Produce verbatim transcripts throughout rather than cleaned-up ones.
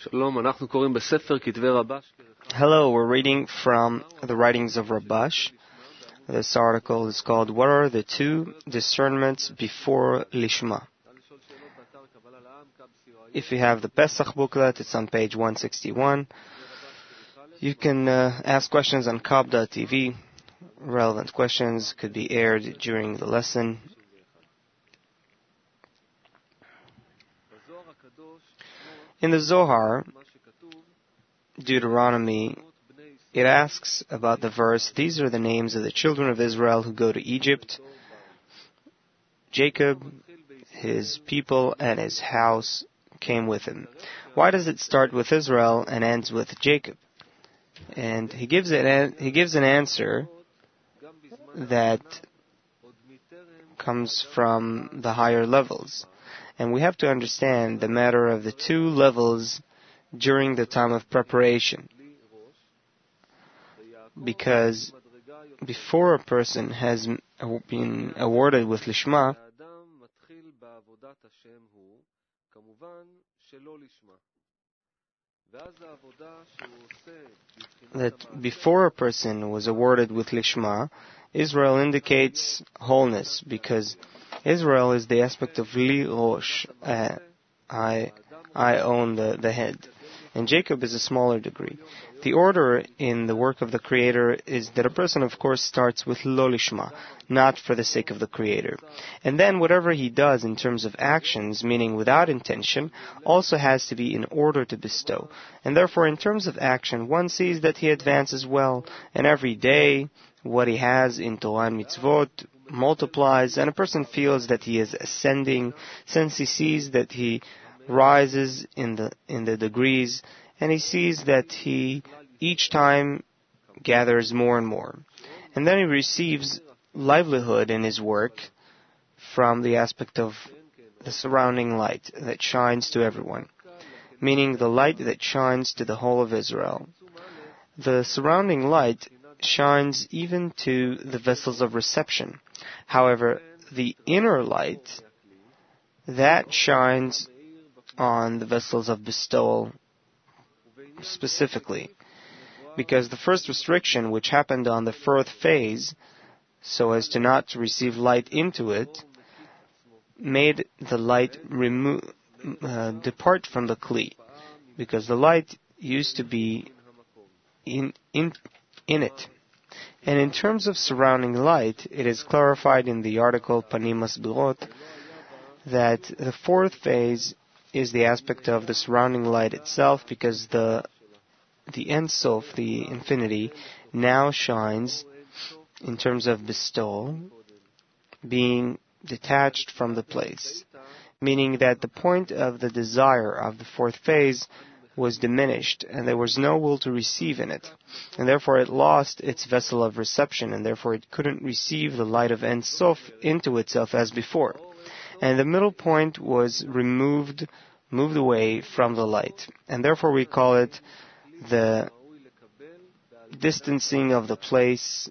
Hello, we're reading from the writings of Rabash. This article is called, What are the two discernments before Lishma? If you have the Pesach booklet, it's on page one sixty-one. You can uh, ask questions on Kab dot T V. Relevant questions could be aired during the lesson. In the Zohar, Deuteronomy, it asks about the verse, these are the names of the children of Israel who go to Egypt. Jacob, his people, and his house came with him. Why does it start with Israel and ends with Jacob? And he gives it. He gives an answer that comes from the higher levels. And we have to understand the matter of the two levels during the time of preparation. Because before a person has been awarded with Lishma, that before a person was awarded with Lishma, Israel indicates wholeness, because Israel is the aspect of Li Rosh, uh, I, I own the, the head. And Jacob is a smaller degree. The order in the work of the Creator is that a person, of course, starts with Lo Lishma, not for the sake of the Creator. And then whatever he does in terms of actions, meaning without intention, also has to be in order to bestow. And therefore, in terms of action, one sees that he advances well, and every day, what he has in Torah and Mitzvot multiplies, and a person feels that he is ascending, since he sees that he rises in the in the degrees, and he sees that he each time gathers more and more. And then he receives livelihood in his work from the aspect of the surrounding light that shines to everyone, meaning the light that shines to the whole of Israel. The surrounding light shines even to the vessels of reception. However, the inner light, that shines on the vessels of bestowal specifically. Because the first restriction, which happened on the fourth phase, so as to not to receive light into it, made the light remo- uh, depart from the Kli. Because the light used to be in, in, in it. And in terms of surrounding light, it is clarified in the article Panim Masbirot that the fourth phase is the aspect of the surrounding light itself, because the the Ein Sof, the infinity, now shines in terms of bestowal, being detached from the place, meaning that the point of the desire of the fourth phase was diminished, and there was no will to receive in it, and therefore it lost its vessel of reception, and therefore it couldn't receive the light of Ein Sof into itself as before. And the middle point was removed, moved away from the light. And therefore we call it the distancing of the place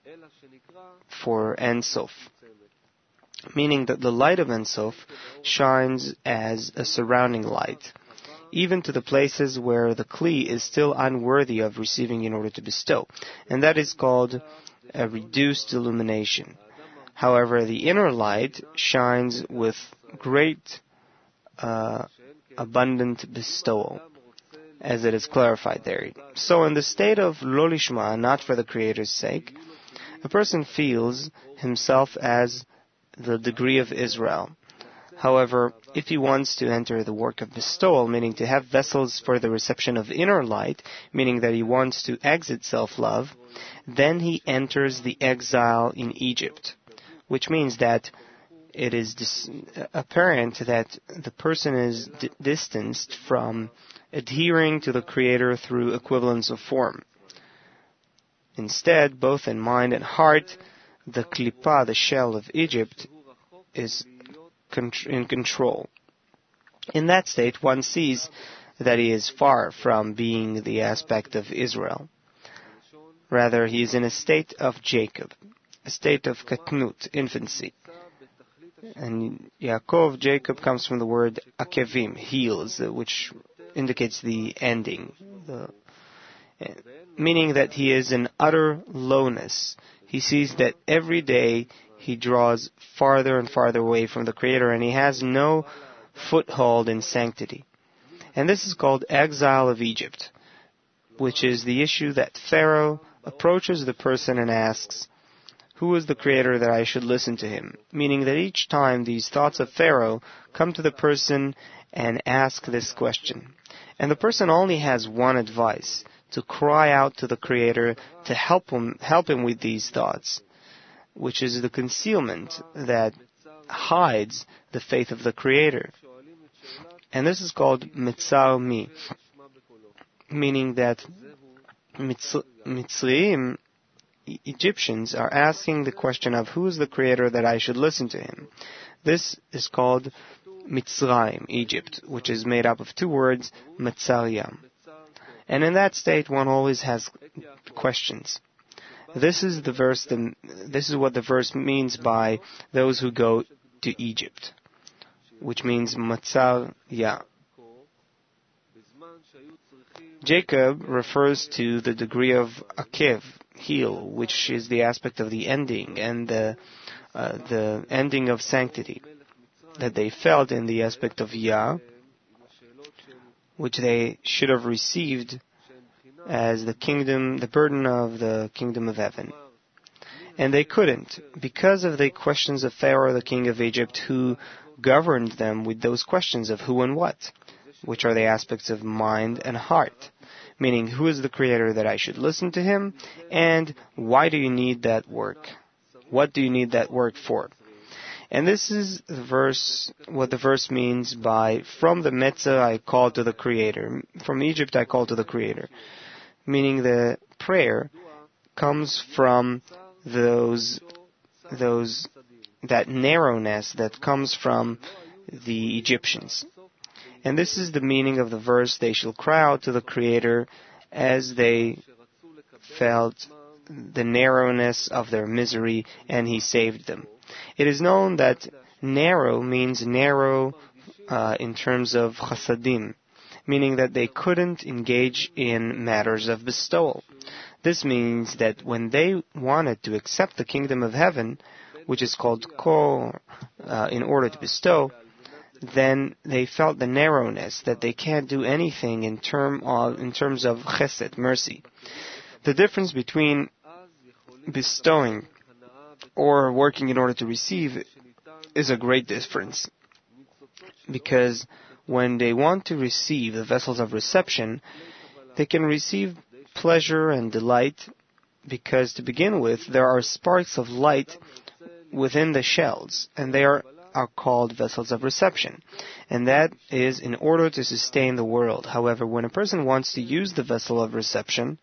for Ein Sof. Meaning that the light of Ein Sof shines as a surrounding light, even to the places where the Kli is still unworthy of receiving in order to bestow. And that is called a reduced illumination. However, the inner light shines with great uh, abundant bestowal, as it is clarified there. So in the state of Lo Lishma, not for the Creator's sake, a person feels himself as the degree of Israel. However, if he wants to enter the work of bestowal, meaning to have vessels for the reception of inner light, meaning that he wants to exit self-love, then he enters the exile in Egypt. Which means that it is dis- apparent that the person is d- distanced from adhering to the Creator through equivalence of form. Instead, both in mind and heart, the klipa, the shell of Egypt, is con- in control. In that state, one sees that he is far from being the aspect of Israel. Rather, he is in a state of Jacob, a state of katnut, infancy. And Yaakov, Jacob, comes from the word akevim, heels, which indicates the ending, the, meaning that he is in utter lowness. He sees that every day he draws farther and farther away from the Creator, and he has no foothold in sanctity. And this is called exile of Egypt, which is the issue that Pharaoh approaches the person and asks, "Who is the Creator that I should listen to him?" Meaning that each time these thoughts of Pharaoh come to the person and ask this question. And the person only has one advice, to cry out to the Creator to help him, help him with these thoughts, which is the concealment that hides the faith of the Creator. And this is called Mitzar Mi, meaning that Mitzrayim, Egyptians, are asking the question of who is the Creator that I should listen to him. This is called Mitzrayim, Egypt, which is made up of two words, Mitzar Yam. And in that state, one always has questions. This is the verse. The, this is what the verse means by those who go to Egypt, which means Matzar Ya. Jacob refers to the degree of Akev, heel, which is the aspect of the ending and the uh, the ending of sanctity that they felt in the aspect of Ya, which they should have received as the kingdom, the burden of the kingdom of heaven. And they couldn't, because of the questions of Pharaoh, the king of Egypt, who governed them with those questions of who and what, which are the aspects of mind and heart. Meaning, who is the Creator that I should listen to him, and why do you need that work? What do you need that work for? And this is the verse, what the verse means by, from the Metzah I call to the Creator. From Egypt I call to the Creator. Meaning the prayer comes from those, those, that narrowness that comes from the Egyptians. And this is the meaning of the verse, they shall cry out to the Creator as they felt the narrowness of their misery, and he saved them. It is known that narrow means narrow uh, in terms of chasadim, meaning that they couldn't engage in matters of bestowal. This means that when they wanted to accept the kingdom of heaven, which is called kor, uh, in order to bestow, then they felt the narrowness, that they can't do anything in, term of, in terms of chesed, mercy. The difference between bestowing or working in order to receive is a great difference. Because when they want to receive the vessels of reception, they can receive pleasure and delight, because to begin with, there are sparks of light within the shells, and they are, are called vessels of reception. And that is in order to sustain the world. However, when a person wants to use the vessel of reception,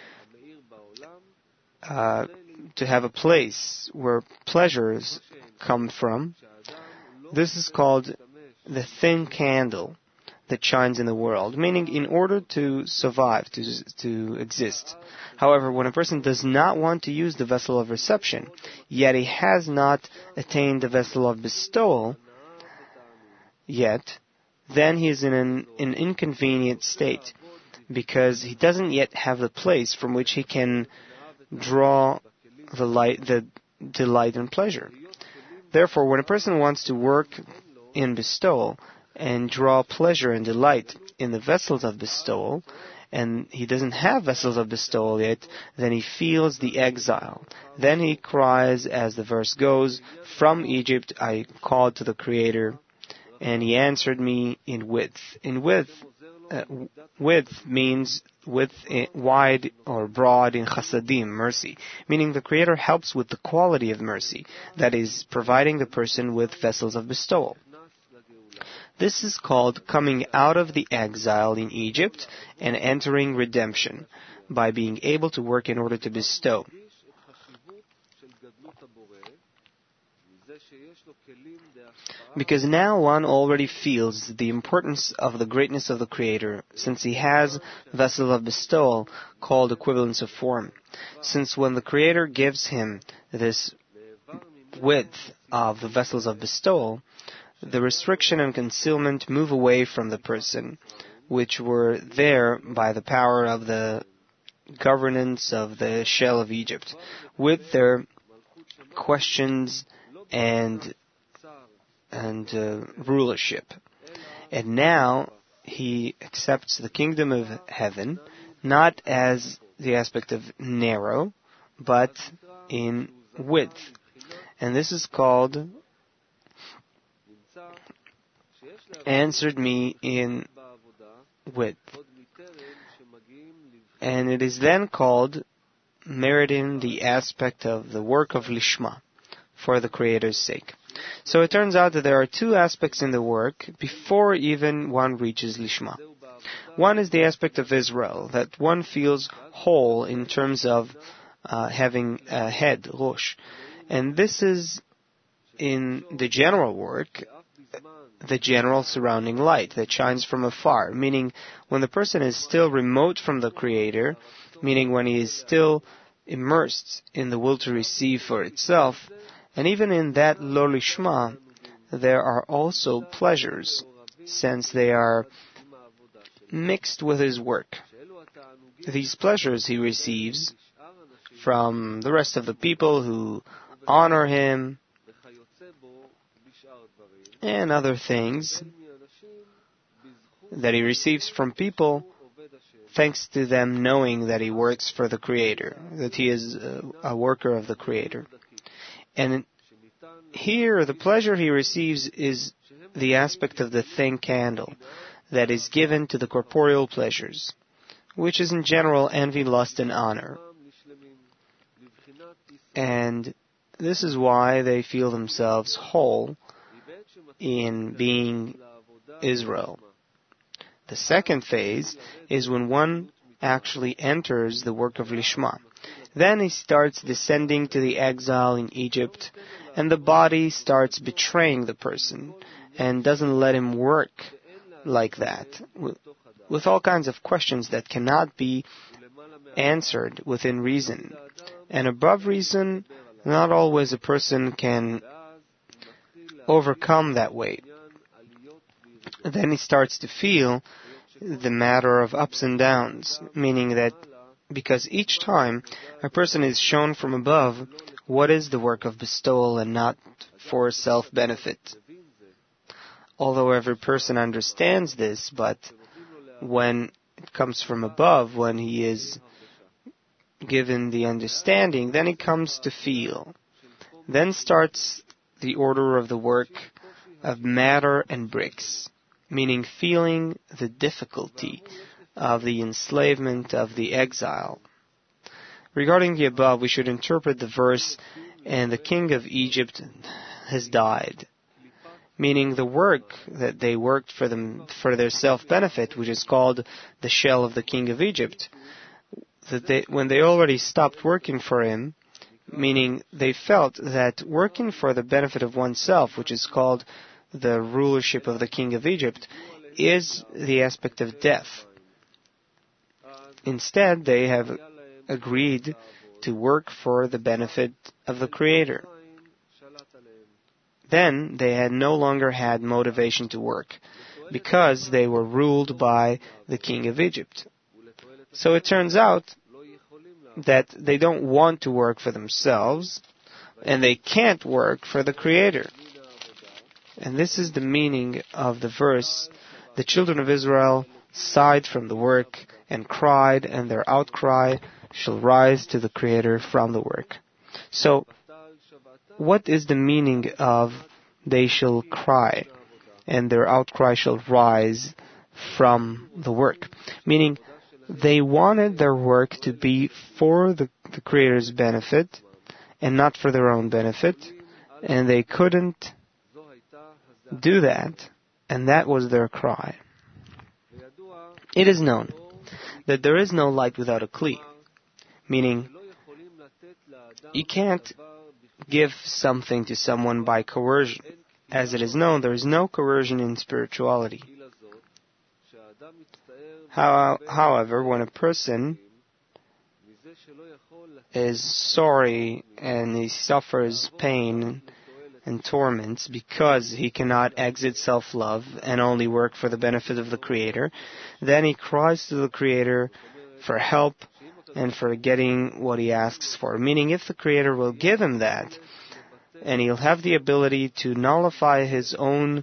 uh, to have a place where pleasures come from, this is called the thin candle that shines in the world, meaning in order to survive, to to exist. However, when a person does not want to use the vessel of reception, yet he has not attained the vessel of bestowal yet, then he is in an, an inconvenient state, because he doesn't yet have the place from which he can draw the light, the delight and pleasure. Therefore, when a person wants to work in bestowal and draw pleasure and delight in the vessels of bestowal, and he doesn't have vessels of bestowal yet, then he feels the exile. Then he cries, as the verse goes, "From Egypt I called to the Creator, and he answered me in width." In width, uh, width means width, uh, wide or broad in chasadim, mercy, meaning the Creator helps with the quality of mercy, that is, providing the person with vessels of bestowal. This is called coming out of the exile in Egypt and entering redemption by being able to work in order to bestow. Because now one already feels the importance of the greatness of the Creator, since he has vessels of bestowal called equivalence of form. Since when the Creator gives him this width of the vessels of bestowal, the restriction and concealment move away from the person, which were there by the power of the governance of the shell of Egypt, with their questions and and uh, rulership. And now he accepts the kingdom of heaven not as the aspect of narrow, but in width. And this is called answered me in width. And it is then called meriting the aspect of the work of Lishma, for the Creator's sake. So it turns out that there are two aspects in the work before even one reaches Lishma. One is the aspect of Israel, that one feels whole in terms of uh, having a head, Rosh. And this is in the general work, the general surrounding light that shines from afar, meaning when the person is still remote from the Creator, meaning when he is still immersed in the will to receive for itself, and even in that lo lishma, there are also pleasures, since they are mixed with his work. These pleasures he receives from the rest of the people who honor him, and other things that he receives from people thanks to them knowing that he works for the Creator, that he is a, a worker of the Creator. And here, the pleasure he receives is the aspect of the thin candle that is given to the corporeal pleasures, which is in general envy, lust, and honor. And this is why they feel themselves whole in being Israel. The second phase is when one actually enters the work of Lishma. Then he starts descending to the exile in Egypt, and the body starts betraying the person and doesn't let him work like that, with all kinds of questions that cannot be answered within reason. And above reason, not always a person can overcome that weight. Then he starts to feel the matter of ups and downs, meaning that because each time a person is shown from above what is the work of bestowal and not for self-benefit. Although every person understands this, but when it comes from above, when he is given the understanding, then he comes to feel. Then starts the order of the work of matter and bricks, meaning feeling the difficulty of the enslavement of the exile. Regarding the above, we should interpret the verse, and the king of Egypt has died, meaning the work that they worked for them for their self-benefit, which is called the shell of the king of Egypt, that they, when they already stopped working for him, meaning they felt that working for the benefit of oneself, which is called the rulership of the king of Egypt, is the aspect of death. Instead, they have agreed to work for the benefit of the Creator. Then they had no longer had motivation to work, because they were ruled by the king of Egypt. So it turns out that they don't want to work for themselves, and they can't work for the Creator. And this is the meaning of the verse, the children of Israel sighed from the work and cried, and their outcry shall rise to the Creator from the work. So, what is the meaning of they shall cry, and their outcry shall rise from the work? Meaning, they wanted their work to be for the, the Creator's benefit, and not for their own benefit, and they couldn't do that, and that was their cry. It is known that there is no light without a kli, meaning you can't give something to someone by coercion. As it is known, there is no coercion in spirituality. How, however, when a person is sorry and he suffers pain and torments because he cannot exit self-love and only work for the benefit of the Creator, then he cries to the Creator for help and for getting what he asks for. Meaning, if the Creator will give him that, and he'll have the ability to nullify his own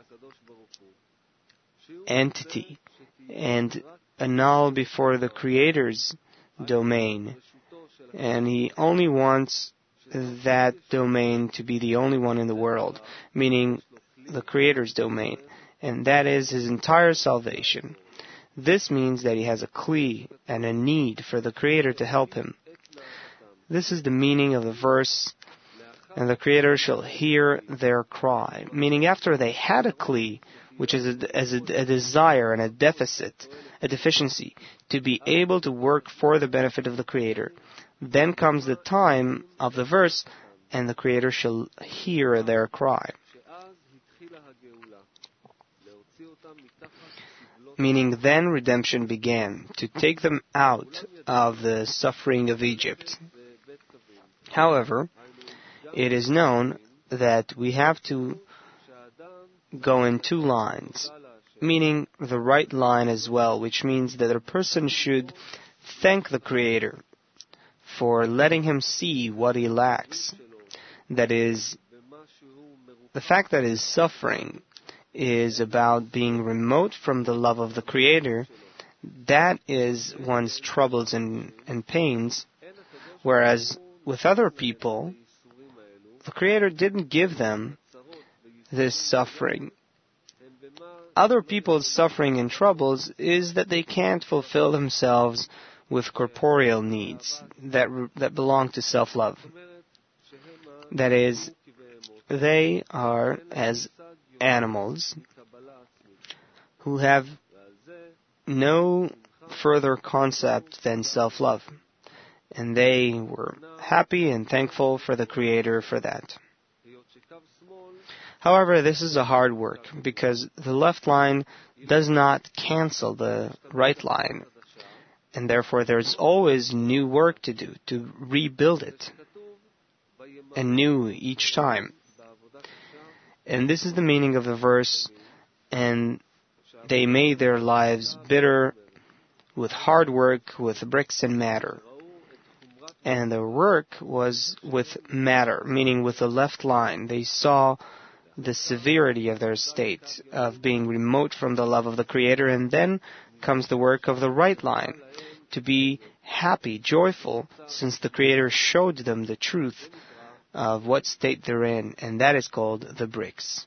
entity and annul before the Creator's domain, and he only wants that domain to be the only one in the world, meaning the Creator's domain, and that is his entire salvation. This means that he has a kli and a need for the Creator to help him. This is the meaning of the verse, and the Creator shall hear their cry, meaning after they had a kli, which is a, as a, a desire and a deficit, a deficiency, to be able to work for the benefit of the Creator, then comes the time of the verse, and the Creator shall hear their cry. Meaning then redemption began, to take them out of the suffering of Egypt. However, it is known that we have to go in two lines, meaning the right line as well, which means that a person should thank the Creator for letting him see what he lacks. That is, the fact that his suffering is about being remote from the love of the Creator, that is one's troubles and, and pains, whereas with other people, the Creator didn't give them this suffering. Other people's suffering and troubles is that they can't fulfill themselves with corporeal needs that that belong to self-love. That is, they are as animals who have no further concept than self-love. And they were happy and thankful for the Creator for that. However, this is a hard work because the left line does not cancel the right line. And therefore there's always new work to do, to rebuild it, and new each time. And this is the meaning of the verse, and they made their lives bitter with hard work, with bricks and matter. And the work was with matter, meaning with the left line. They saw the severity of their state, of being remote from the love of the Creator, and then comes the work of the right line, to be happy, joyful, since the Creator showed them the truth of what state they're in, and that is called the bricks.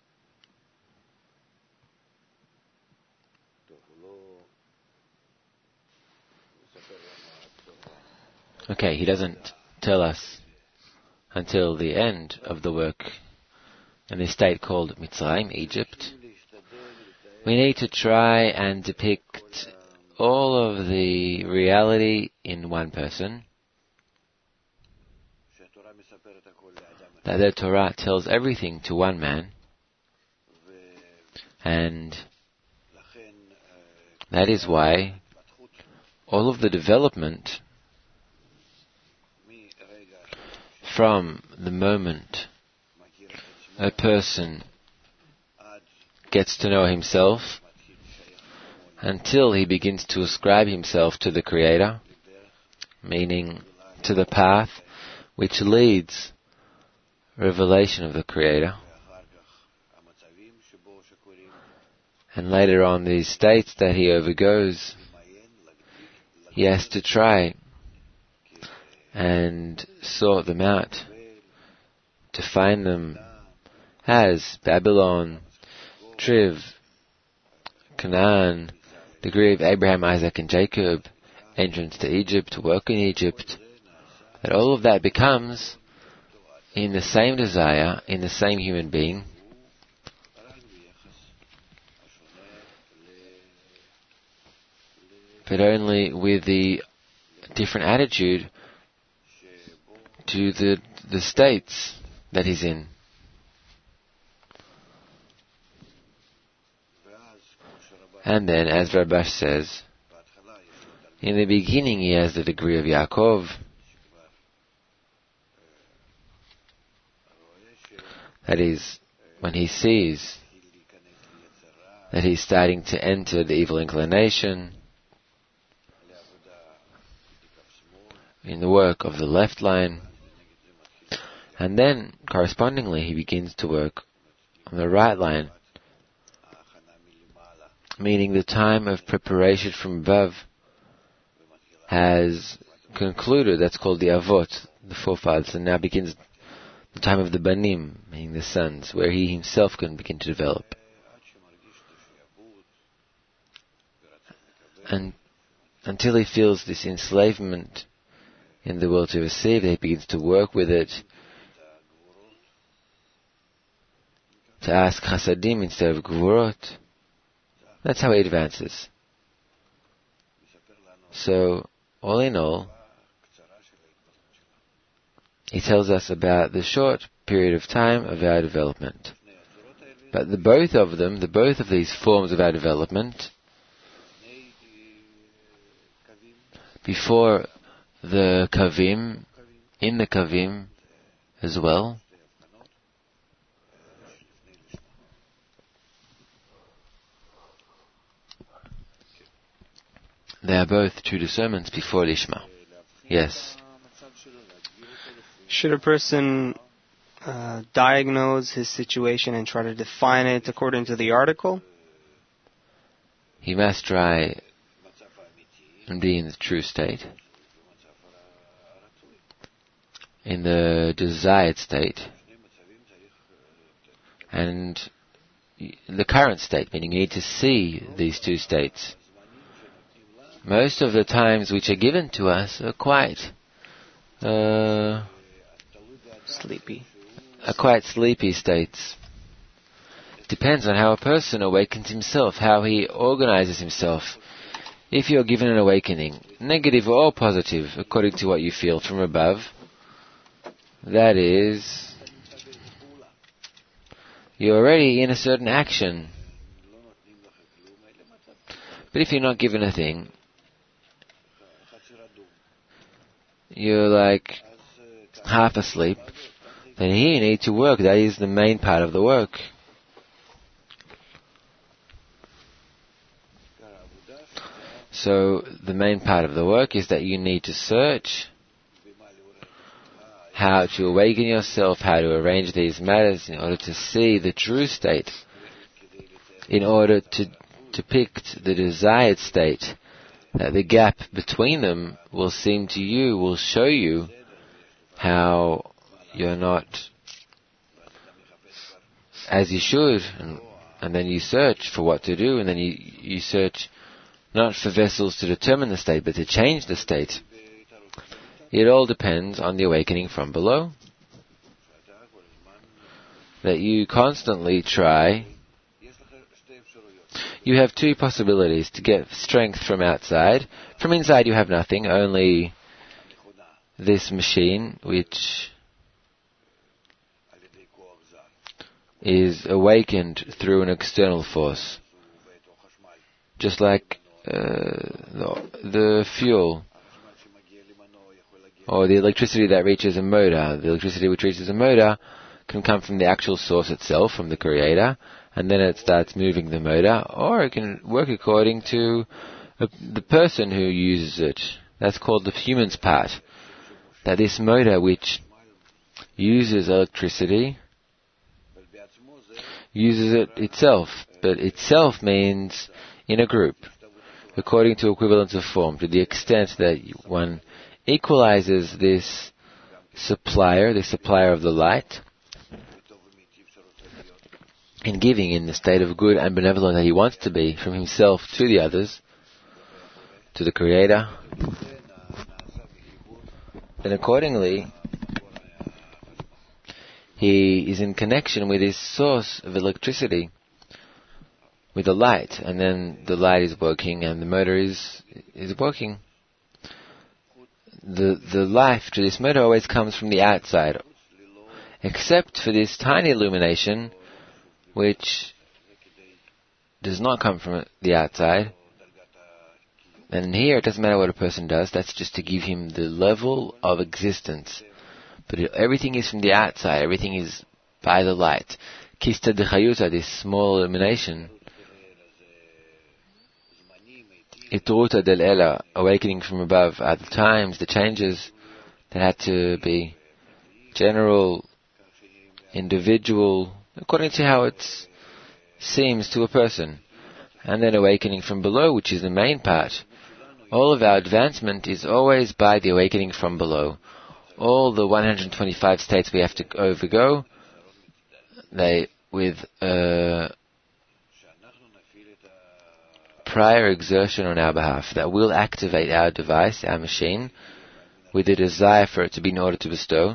Okay, he doesn't tell us until the end of the work in the state called Mitzrayim, Egypt. We need to try and depict all of the reality in one person. That the Torah tells everything to one man, and that is why all of the development from the moment a person gets to know himself until he begins to ascribe himself to the Creator, meaning to the path which leads revelation of the Creator, and later on these states that he overgoes, he has to try and sort them out, to find them as Babylon, Triv, Canaan, degree of Abraham, Isaac and Jacob, entrance to Egypt, work in Egypt, that all of that becomes in the same desire, in the same human being, but only with the different attitude to the the states that he's in. And then, as Rabash says, in the beginning he has the degree of Yaakov, That is, when he sees that he's starting to enter the evil inclination in the work of the left line, and then, correspondingly, he begins to work on the right line, meaning the time of preparation from above has concluded. That's called the Avot, the forefathers, and now begins the time of the Banim, meaning the sons, where he himself can begin to develop. And until he feels this enslavement in the will to receive, he begins to work with it, to ask chasadim instead of gvurot. That's how he advances. So, all in all, he tells us about the short period of time of our development. But the both of them, the both of these forms of our development, before the kavim, in the kavim as well, they are both true discernments before Lishma. Yes. Should a person uh, diagnose his situation and try to define it according to the article? He must try and be in the true state, in the desired state, and the current state, meaning you need to see these two states. Most of the times which are given to us are quite uh, sleepy. Are quite sleepy states. Depends on how a person awakens himself, how he organizes himself. If you're given an awakening, negative or positive, according to what you feel from above, that is, you're already in a certain action. But if you're not given a thing, you're like half asleep, then here you need to work. That is the main part of the work. So the main part of the work is that you need to search how to awaken yourself, how to arrange these matters in order to see the true state, in order to depict the desired state, that the gap between them will seem to you, will show you how you're not as you should, and, and then you search for what to do, and then you, you search not for vessels to determine the state, but to change the state. It all depends on the awakening from below. That you constantly try. You have two possibilities to get strength from outside. From inside you have nothing, only this machine which is awakened through an external force. Just like uh, the, the fuel or the electricity that reaches a motor. The electricity which reaches a motor can come from the actual source itself, from the creator, and then it starts moving the motor, or it can work according to uh, the person who uses it. That's called the human's part. That this motor which uses electricity uses it itself, but itself means in a group, according to equivalence of form, to the extent that one equalizes this supplier, the supplier of the light, in giving in the state of good and benevolent that he wants to be, from himself to the others, to the Creator, then accordingly he is in connection with his source of electricity, with the light, and then the light is working and the motor is is working. The the life to this motor always comes from the outside, except for this tiny illumination, which does not come from the outside. And here it doesn't matter what a person does, that's just to give him the level of existence. But it, everything is from the outside, everything is by the light. Kista de Chayuta, this small illumination. Itruta del Ela, awakening from above, are the times, the changes that had to be general, individual, according to how it seems to a person. And then awakening from below, which is the main part. All of our advancement is always by the awakening from below. All the one hundred twenty-five states we have to overgo, they, with uh, prior exertion on our behalf, that will activate our device, our machine, with a desire for it to be in order to bestow.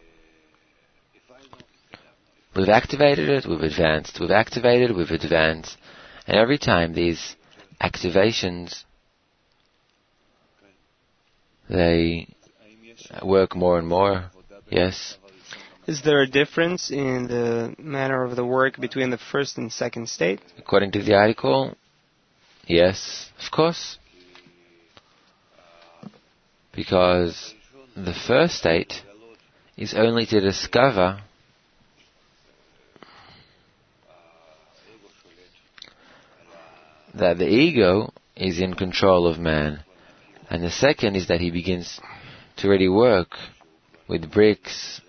We've activated it, we've advanced. We've activated, we've advanced. And every time these activations, they work more and more. Yes. Is there a difference in the manner of the work between the first and second state? According to the article, yes, of course. Because the first state is only to discover that the ego is in control of man. And the second is that he begins to really work with bricks,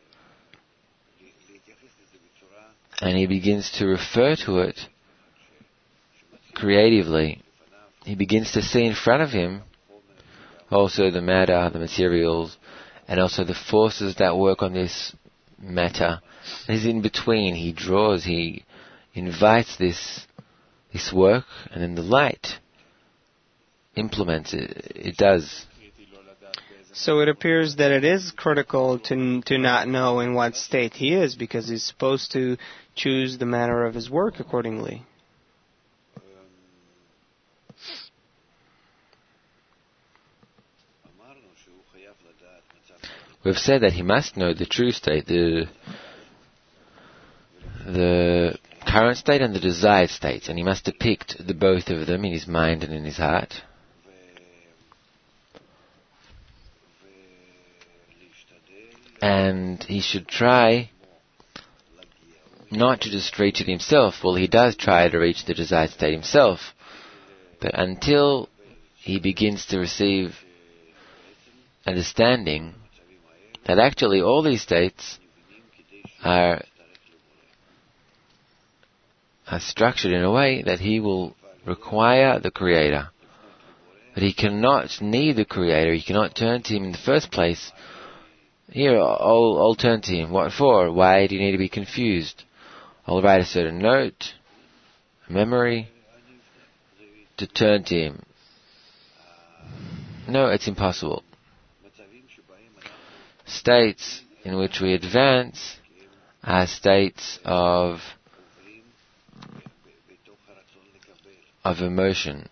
and he begins to refer to it creatively. He begins to see in front of him also the matter, the materials, and also the forces that work on this matter. And he's in between. He draws, he invites this this work, and then the light implements it. It does. So it appears that it is critical to to not know in what state he is, because he's supposed to choose the manner of his work accordingly. We've said that he must know the true state, the the current state and the desired state, and he must depict the both of them in his mind and in his heart. And he should try not to just reach it himself. Well, he does try to reach the desired state himself, but until he begins to receive understanding that actually all these states are, are structured in a way that he will require the Creator. But he cannot need the Creator, he cannot turn to Him in the first place. Here, I'll, I'll turn to Him. What for? Why do you need to be confused? I'll write a certain note, a memory, to turn to Him. No, it's impossible. States in which we advance are states of of emotion.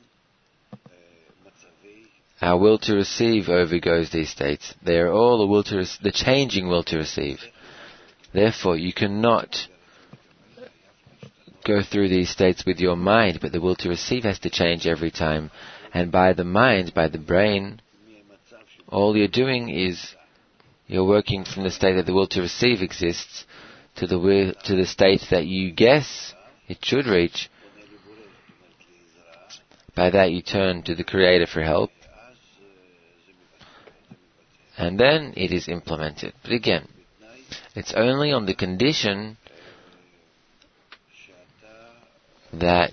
Our will to receive overgoes these states. They are all the will to re- the changing will to receive. Therefore, you cannot go through these states with your mind, but the will to receive has to change every time. And by the mind, by the brain, all you're doing is you're working from the state that the will to receive exists to the will, to the state that you guess it should reach. By that you turn to the Creator for help, and then it is implemented. But again, it's only on the condition that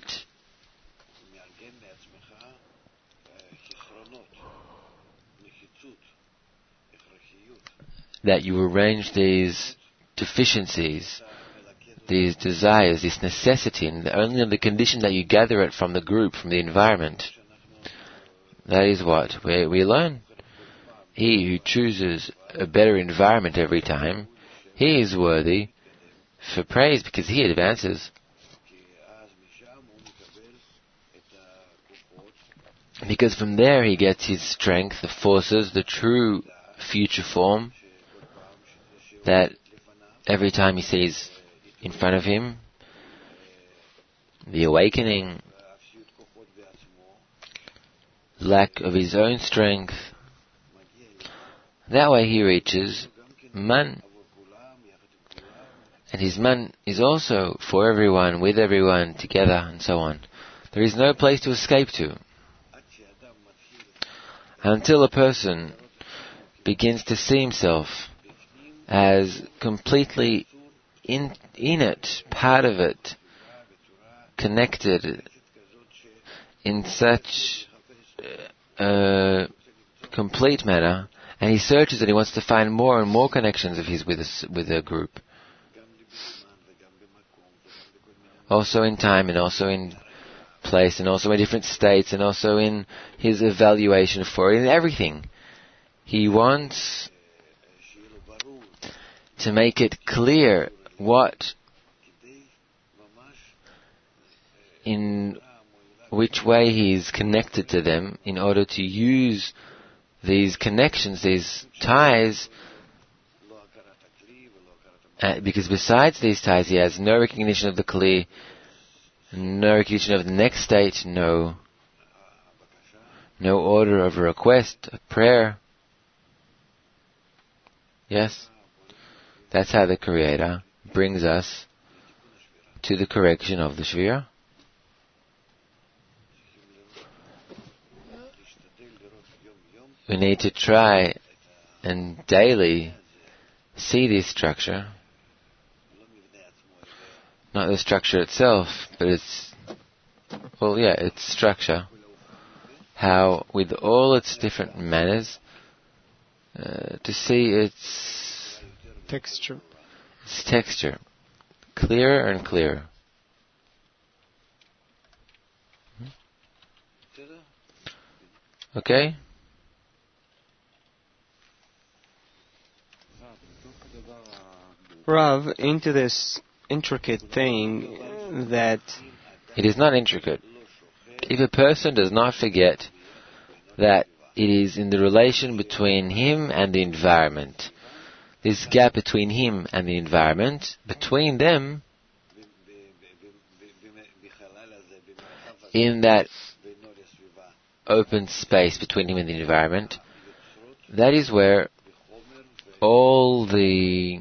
that you arrange these deficiencies, these desires, this necessity, and only on the condition that you gather it from the group, from the environment. That is what we, we learn. He who chooses a better environment every time, he is worthy for praise because he advances. Because from there he gets his strength, the forces, the true future form that every time he sees in front of him, the awakening, lack of his own strength. That way he reaches man. And his man is also for everyone, with everyone, together, and so on. There is no place to escape to. Until a person begins to see himself as completely in, in it, part of it, connected in such a complete manner, and he searches and he wants to find more and more connections of his with a, with a group. Also in time, and also in place, and also in different states, and also in his evaluation for it, in everything. He wants to make it clear what, in which way he is connected to them, in order to use these connections, these ties, uh, because besides these ties he has no recognition of the Kli, no recognition of the next state, no no order of a request, a prayer. Yes? That's how the Creator brings us to the correction of the Shvira. We need to try and daily see this structure. Not the structure itself, but its, well, yeah, its structure. How, with all its different manners, uh, to see its texture. Its texture, clearer and clearer. Okay? Rav, into this intricate thing that... It is not intricate. If a person does not forget that it is in the relation between him and the environment, this gap between him and the environment, between them, in that open space between him and the environment, that is where all the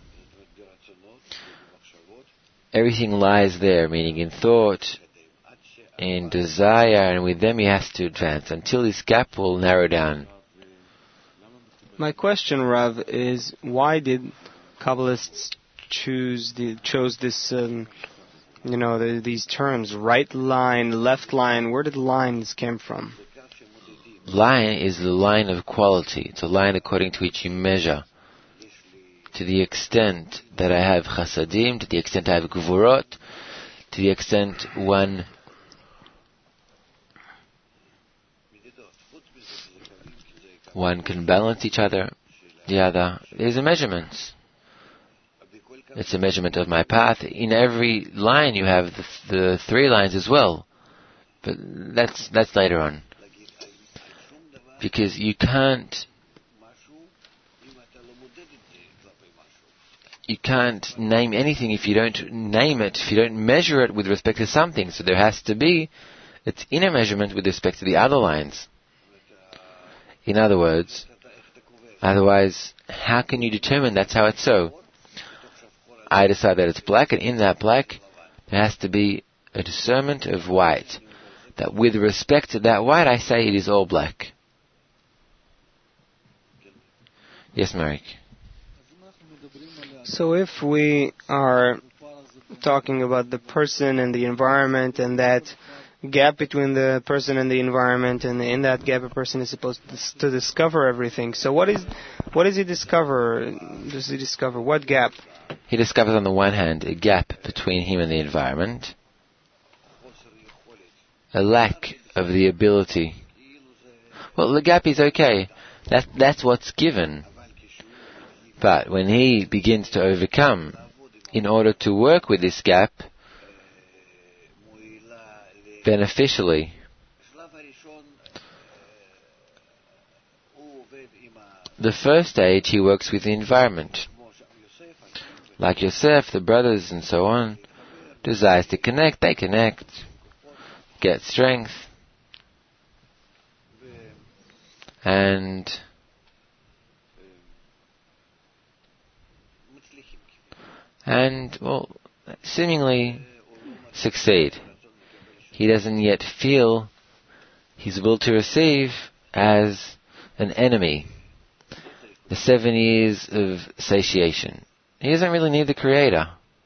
everything lies there, meaning in thought, in desire, and with them he has to advance until this gap will narrow down. My question, Rav, is why did Kabbalists choose the, chose this, um, you know, the, these terms, right line, left line? Where did lines come from? Line is the line of quality. It's a line according to which you measure. To the extent that I have chasadim, to the extent I have gvurot, to the extent one one can balance each other, the other. There's a measurement. It's a measurement of my path. In every line you have the, the three lines as well. But that's that's later on. Because you can't You can't name anything if you don't name it, if you don't measure it with respect to something. So there has to be its inner measurement with respect to the other lines. In other words, otherwise, how can you determine that's how it's so? I decide that it's black, and in that black, there has to be a discernment of white. That with respect to that white, I say it is all black. Yes, Marek? So if we are talking about the person and the environment, and that gap between the person and the environment, and in that gap a person is supposed to, to discover everything. So what is what does he discover? Does he discover what gap? He discovers on the one hand a gap between him and the environment, a lack of the ability. Well, the gap is okay. That, that's what's given. But when he begins to overcome, in order to work with this gap beneficially, the first stage he works with the environment. Like Yosef, the brothers and so on, desires to connect, they connect, get strength, and and, well, seemingly succeed. He doesn't yet feel his will to receive as an enemy. The seven years of satiation. He doesn't really need the Creator.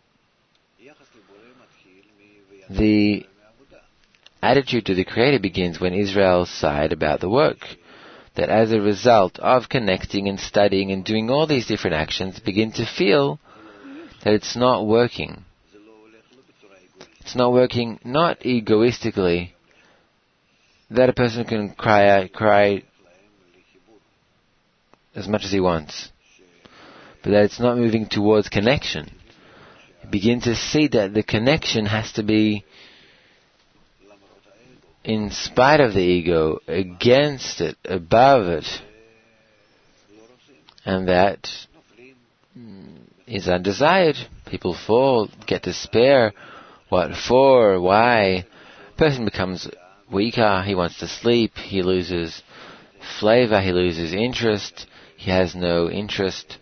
The attitude to the Creator begins when Israel sighed about the work. That as a result of connecting and studying and doing all these different actions, begin to feel that it's not working. It's not working, not egoistically, that a person can cry out, cry as much as he wants, but that it's not moving towards connection. You begin to see that the connection has to be in spite of the ego, against it, above it, and that is undesired. People fall, get despair. What for? Why? Person becomes weaker, he wants to sleep, he loses flavor, he loses interest, he has no interest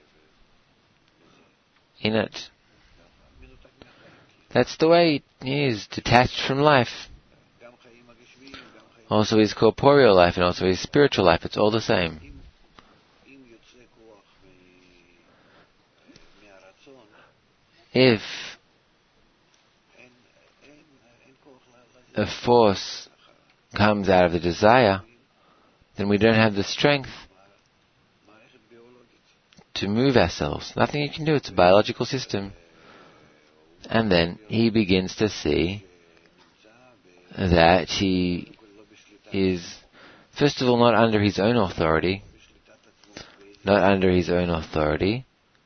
in it. That's the way he is, detached from life. Also his corporeal life and also his spiritual life, it's all the same. If a force comes out of the desire, then we don't have the strength to move ourselves. Nothing you can do, it's a biological system. And then he begins to see that he is, first of all, not under his own authority, not under his own authority.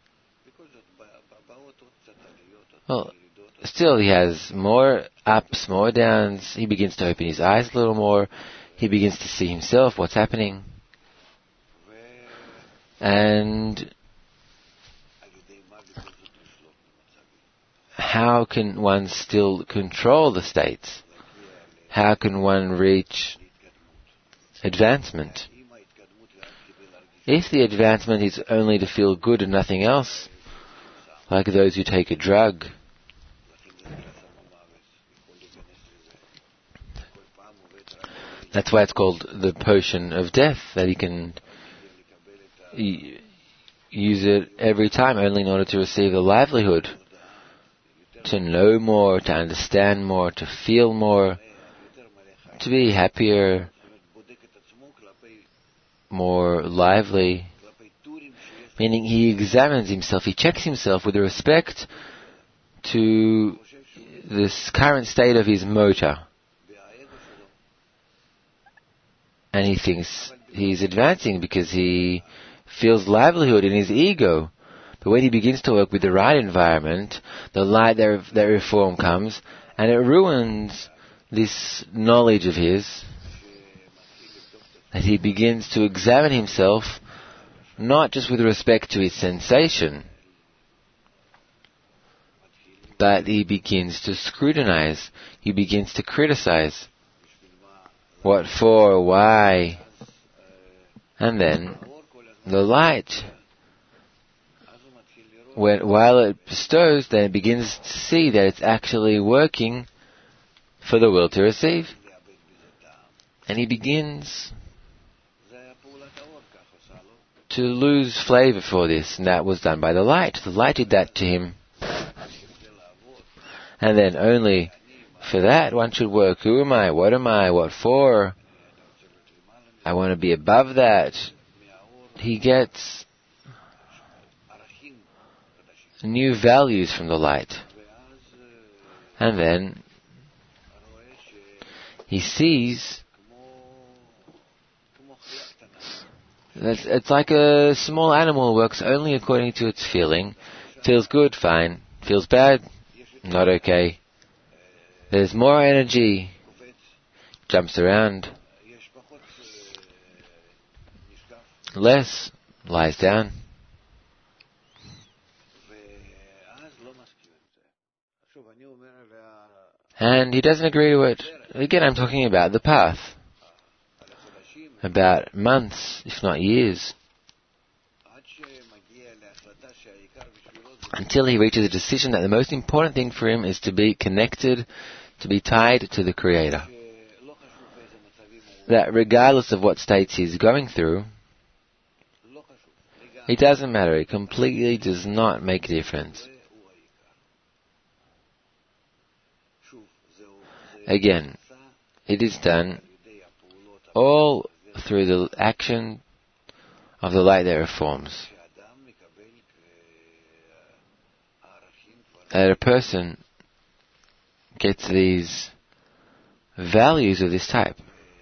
Well, still he has more ups, more downs. He begins to open his eyes a little more. He begins to see himself, what's happening. And how can one still control the states? How can one reach advancement? If the advancement is only to feel good and nothing else, like those who take a drug, that's why it's called the potion of death, that he can y- use it every time only in order to receive a livelihood, to know more, to understand more, to feel more, to be happier, more lively. Meaning he examines himself, he checks himself with respect to this current state of his motor. And he thinks he's advancing because he feels livelihood in his ego. But when he begins to work with the right environment, the light, that, that reform comes, and it ruins this knowledge of his, that he begins to examine himself not just with respect to his sensation, but he begins to scrutinize, he begins to criticize. What for? Why? And then the light, when, while it bestows, then it begins to see that it's actually working for the will to receive. And he begins to lose flavor for this, and that was done by the light. The light did that to him. And then only for that one should work. Who am I? What am I? What for? I want to be above that. He gets new values from the light. And then he sees that it's like a small animal works only according to its feeling. Feels good, fine. Feels bad, not okay. There's more energy, jumps around. Less, lies down. And he doesn't agree to it. Again, I'm talking about the path. About months, if not years. until he reaches a decision that the most important thing for him is to be connected, to be tied to the Creator. That regardless of what states he's going through, it doesn't matter. It completely does not make a difference. Again, it is done all through the action of the light that reforms. That a person gets these values of this type,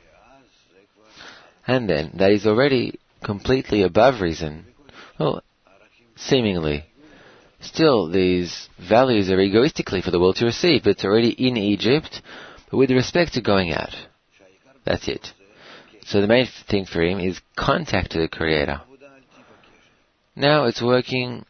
and then that is already completely above reason. Well, seemingly. Still, these values are egoistically for the world to receive, but it's already in Egypt, but with respect to going out. That's it. So the main thing for him is contact to the Creator. Now it's working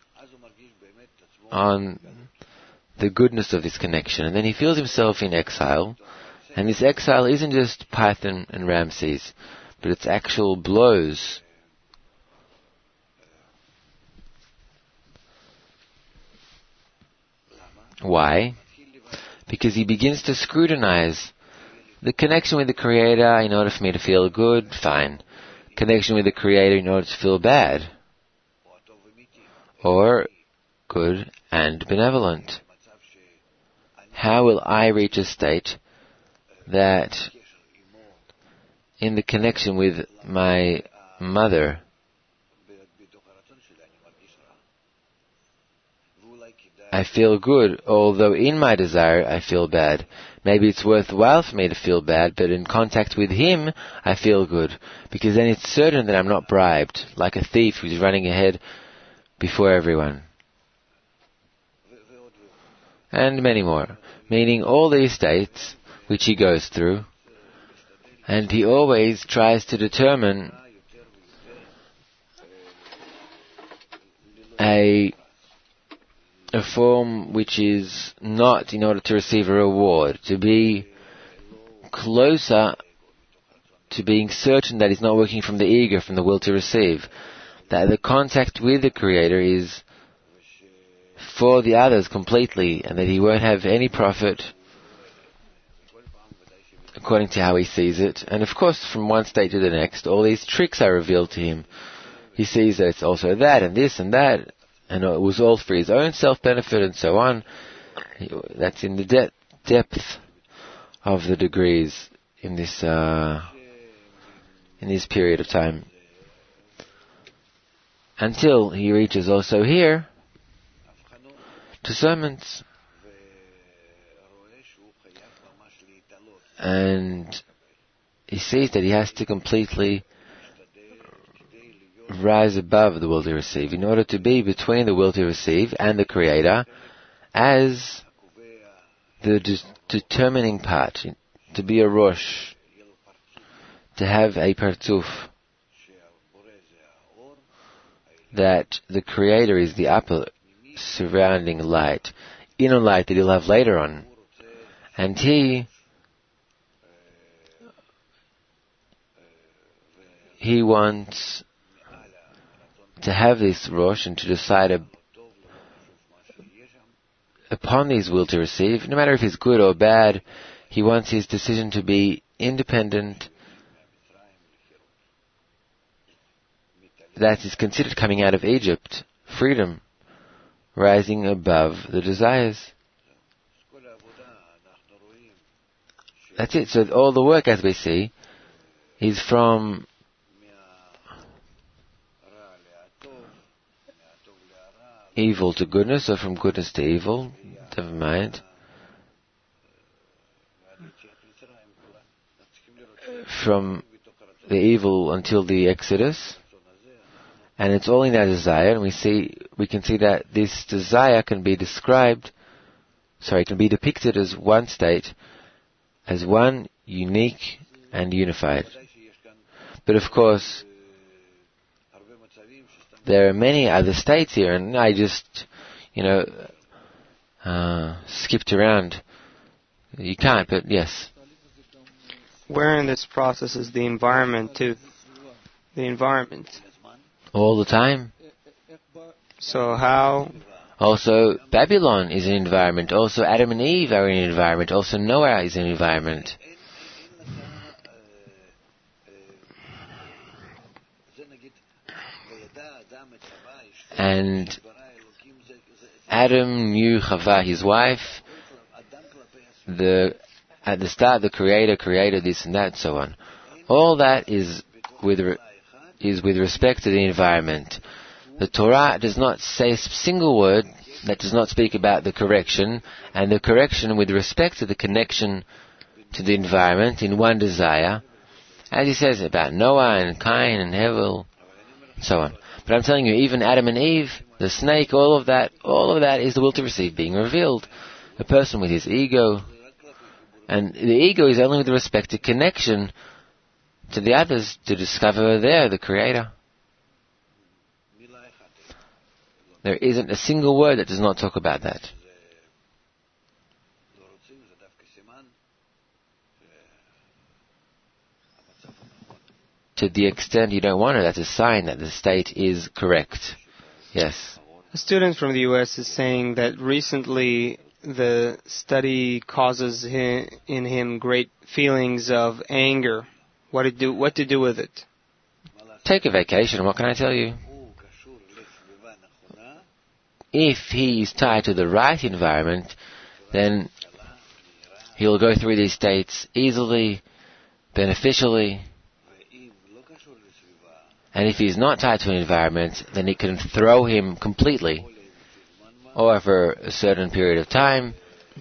on the goodness of this connection, and then he feels himself in exile, and this exile isn't just Python and Ramses, but it's actual blows. Why? Because he begins to scrutinize the connection with the Creator in order for me to feel good, fine. Connection with the Creator in order to feel bad. Or good and benevolent. How will I reach a state that in the connection with my mother, I feel good, although in my desire I feel bad. Maybe it's worthwhile for me to feel bad, but in contact with him I feel good, because then it's certain that I'm not bribed, like a thief who's running ahead before everyone. And many more. Meaning all these states which he goes through, and he always tries to determine a a form which is not in order to receive a reward, to be closer to being certain that he's not working from the ego, from the will to receive, that the contact with the Creator is for the others completely, and that he won't have any profit according to how he sees it. And of course, from one state to the next, all these tricks are revealed to him. He sees that it's also that, and this, and that, and it was all for his own self-benefit, and so on. That's in the de- depth of the degrees in this uh, in this period of time. Until he reaches also here to sermons. And he sees that he has to completely rise above the will to receive in order to be between the will to receive and the Creator as the de- determining part, to be a Rosh, to have a Partzuf, that the Creator is the upper surrounding light, inner light that he'll have later on. And he he wants to have this Rosh and to decide a, upon his will to receive, no matter if it's good or bad. He wants his decision to be independent. That is considered coming out of Egypt, freedom, rising above the desires. That's it. So all the work, as we see, is from evil to goodness, or from goodness to evil, never mind. From the evil until the Exodus, and it's all in our desire, and we see, we can see that this desire can be described, sorry, can be depicted as one state, as one unique and unified. But of course, there are many other states here, and I just, you know, uh, skipped around. You can't, but yes. Where in this process is the environment too? The environment. All the time. So how? Also, Babylon is an environment. Also, Adam and Eve are in an environment. Also, Noah is an environment. And Adam knew Chava, his wife. The at the start, the Creator created this and that, and so on. All that is with re- is with respect to the environment. The Torah does not say a single word that does not speak about the correction, and the correction with respect to the connection to the environment in one desire, as he says about Noah and Cain and Hevel, and so on. But I'm telling you, even Adam and Eve, the snake, all of that, all of that is the will to receive being revealed. A person with his ego, and the ego is only with respect to connection to the others, to discover there the Creator. There isn't a single word that does not talk about that. To the extent you don't want it, that's a sign that the state is correct. Yes. A student from the U S is saying that recently the study causes him, in him great feelings of anger. What to do? What to do with it? Take a vacation. What can I tell you? If he is tied to the right environment, then he'll go through these states easily, beneficially. And if he's not tied to an environment, then it can throw him completely, or for a certain period of time,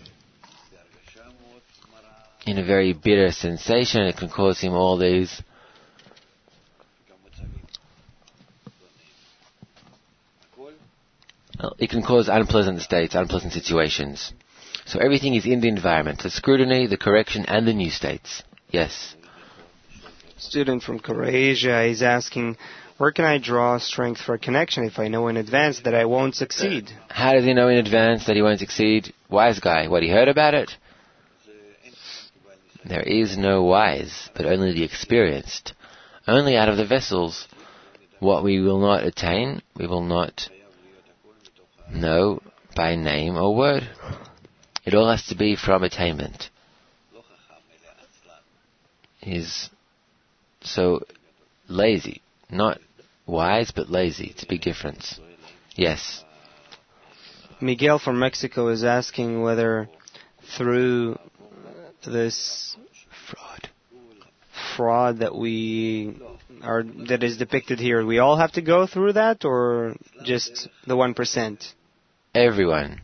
in a very bitter sensation. It can cause him all these It can cause unpleasant states, unpleasant situations. So everything is in the environment. The scrutiny, the correction, and the new states. Yes. Student from Croatia is asking, where can I draw strength for connection if I know in advance that I won't succeed? How does he know in advance that he won't succeed? Wise guy. What, he heard about it? There is no wise, but only the experienced. Only out of the vessels. What we will not attain, we will not know by name or word. It all has to be from attainment. He's so lazy. Not wise, but lazy. It's a big difference. Yes. Miguel from Mexico is asking whether through this fraud fraud that we are that is depicted here, we all have to go through that, or just the one percent? Everyone.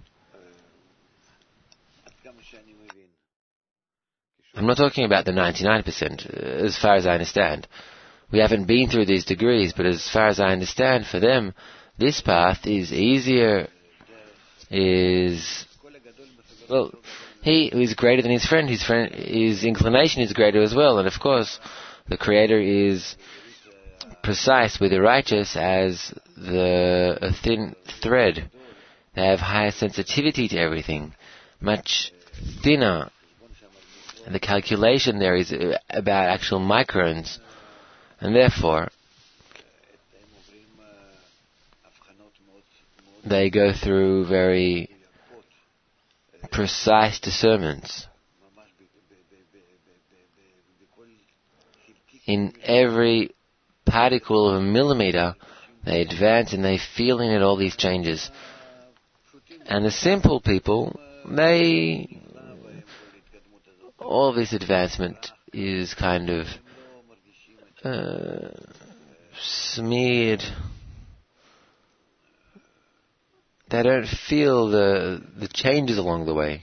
I'm not talking about the ninety-nine percent, as far as I understand. We haven't been through these degrees, but as far as I understand, for them, this path is easier, is, well, he who is greater than his friend, his friend, his inclination is greater as well, and of course, the Creator is precise with the righteous as the a thin thread. They have higher sensitivity to everything, much thinner. And the calculation there is about actual microns, and therefore they go through very precise discernments. In every particle of a millimeter, they advance and they feel in it all these changes. And the simple people, they, all this advancement is kind of uh, smeared. They don't feel the the changes along the way.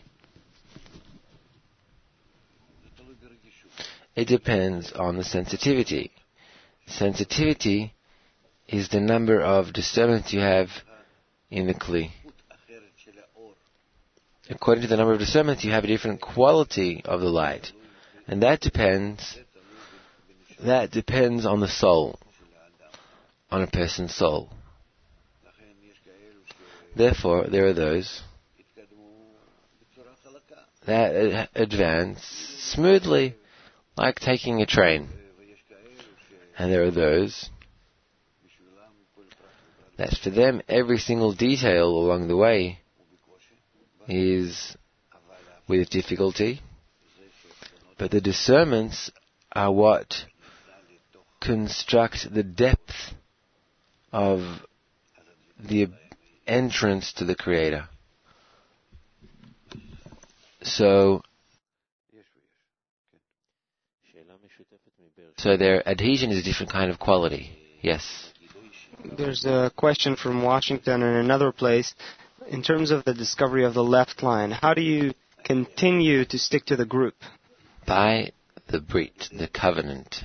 It depends on the sensitivity. Sensitivity is the number of discernment you have in the Kli. According to the number of discernments, you have a different quality of the light. And that depends, that depends on the soul, on a person's soul. Therefore, there are those that advance smoothly, like taking a train. And there are those that for them every single detail along the way is with difficulty, but the discernments are what construct the depth of the entrance to the Creator. So, so their adhesion is a different kind of quality. Yes. There's a question from Washington and another place. In terms of the discovery of the left line, how do you continue to stick to the group? By the Brit, the covenant.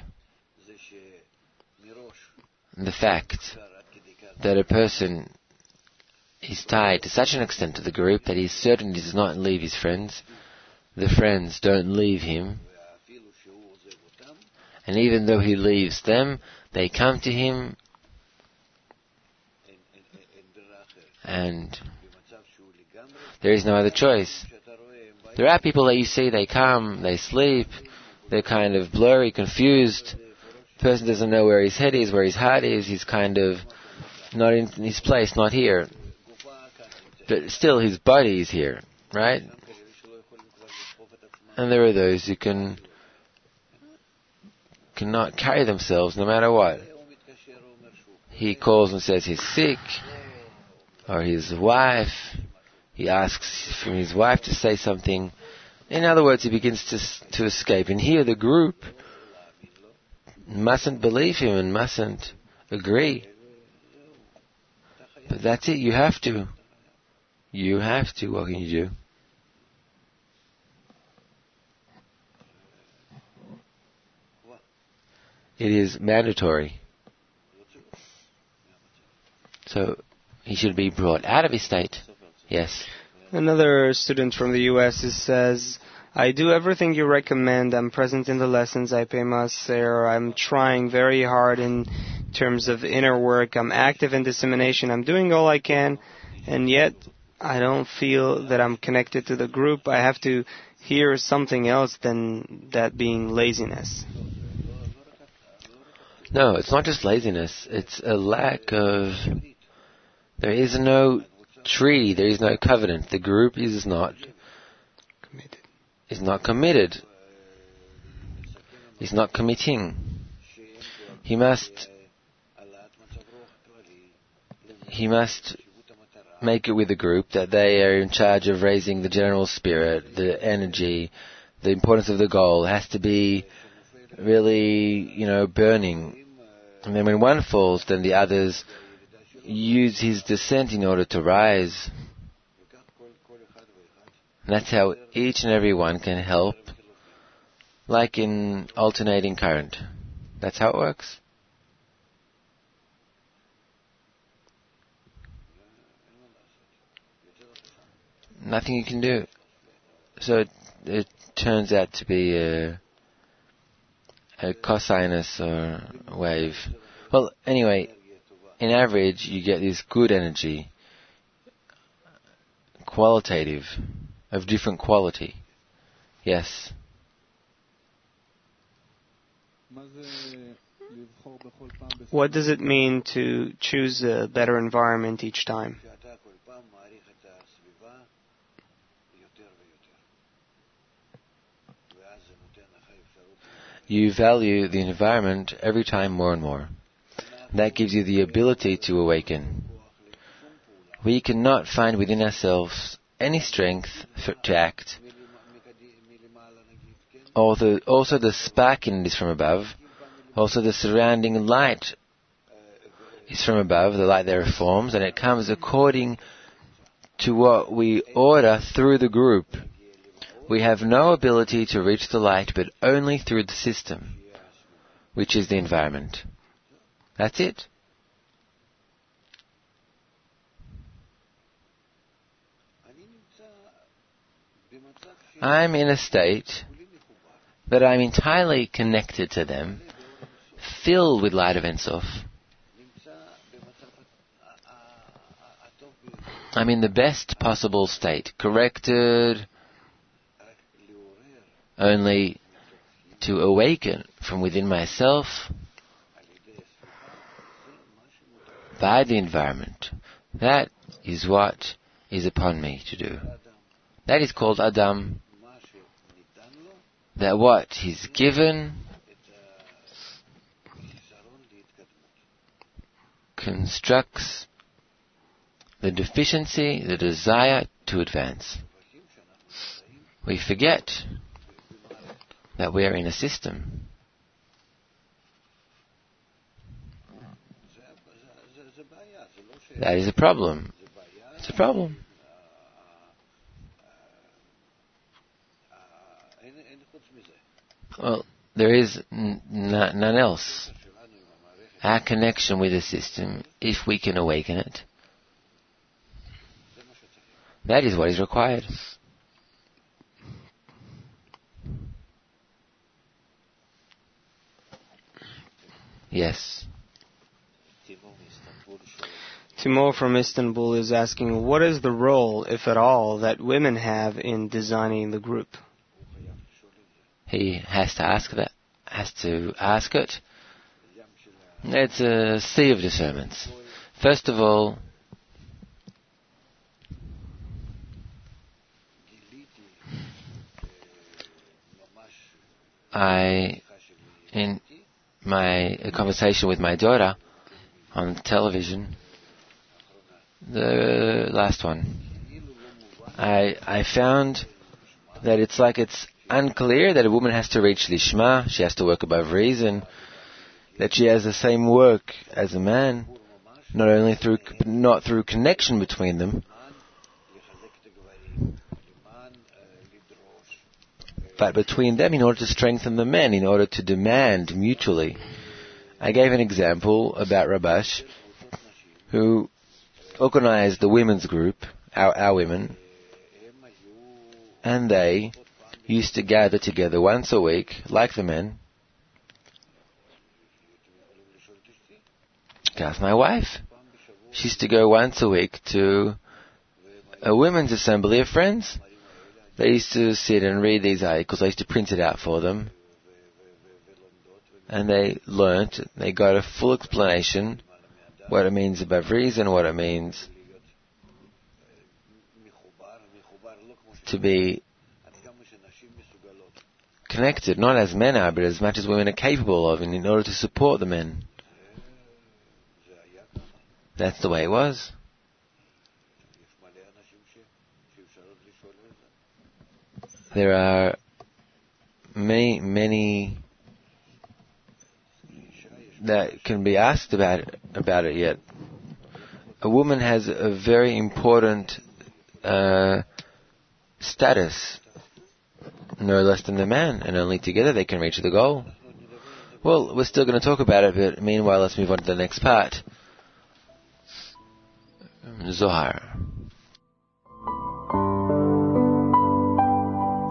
The fact that a person is tied to such an extent to the group that he's certain he does not leave his friends. The friends don't leave him. And even though he leaves them, they come to him. And there is no other choice. There are people that you see, they come, they sleep, they're kind of blurry, confused. The person doesn't know where his head is, where his heart is. He's kind of not in his place, not here. But still his body is here, right? And there are those who can cannot carry themselves no matter what. He calls and says he's sick, or his wife, he asks from his wife to say something. In other words, he begins to to escape. And here the group mustn't believe him and mustn't agree. But that's it, you have to. You have to, what can you do? It is mandatory. So, he should be brought out of his state. Yes. Another student from the U S says, I do everything you recommend. I'm present in the lessons. I pay maser. I'm trying very hard in terms of inner work. I'm active in dissemination. I'm doing all I can. And yet, I don't feel that I'm connected to the group. I have to hear something else than that being laziness. No, it's not just laziness. It's a lack of... There is no treaty. There is no covenant. The group is not committed. Is not committed. Is not committing. He must... He must make it with the group that they are in charge of raising the general spirit, the energy, the importance of the goal. It has to be really, you know, burning. And then when one falls, then the others use his descent in order to rise. And that's how each and every one can help, like in alternating current. That's how it works. Nothing you can do. So it, it turns out to be a, a cosinus or a wave. Well, anyway, in average, you get this good energy, qualitative, of different quality. Yes. What does it mean to choose a better environment each time? You value the environment every time more and more. That gives you the ability to awaken. We cannot find within ourselves any strength for, to act. Also, also the sparking is from above. Also the surrounding light is from above, the light there forms, and it comes according to what we order through the group. We have no ability to reach the light, but only through the system, which is the environment. That's it. I'm in a state that I'm entirely connected to them, filled with light of Ein Sof. I'm in the best possible state, corrected only to awaken from within myself by the environment. That is what is upon me to do. That is called Adam. That what is given constructs the deficiency, the desire to advance. We forget that we are in a system. That is a problem. It's a problem. Well, there is n- n- none else. Our connection with the system, if we can awaken it, that is what is required. Yes. Timur from Istanbul is asking, what is the role, if at all, that women have in designing the group? He has to ask that, has to ask it. It's a sea of discernments. First of all, I, in my conversation with my daughter on television, the last one, I I found that it's like it's unclear that a woman has to reach Lishma, she has to work above reason, that she has the same work as a man, not only through, but not through connection between them, but between them in order to strengthen the men, in order to demand mutually. I gave an example about Rabash, who organized the women's group, our, our women, and they used to gather together once a week, like the men. Ask my wife. She used to go once a week to a women's assembly of friends. They used to sit and read these articles. I used to print it out for them. And they learnt, they got a full explanation what it means above reason, what it means to be connected, not as men are, but as much as women are capable of, and in order to support the men. That's the way it was. There are many, many that can be asked about it, about it yet. A woman has a very important uh, status, no less than the man, and only together they can reach the goal. Well, we're still going to talk about it, but meanwhile let's move on to the next part. Zohar.